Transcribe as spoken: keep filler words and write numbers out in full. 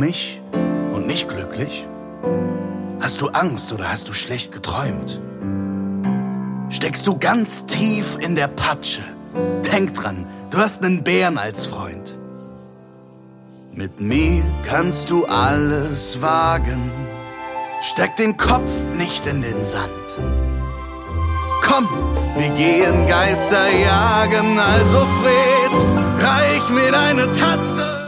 mich und nicht glücklich? Hast du Angst oder hast du schlecht geträumt? Steckst du ganz tief in der Patsche? Denk dran, du hast einen Bären als Freund. Mit mir kannst du alles wagen. Steck den Kopf nicht in den Sand. Komm, wir gehen Geister jagen, also Fred, reich mir deine Tatze.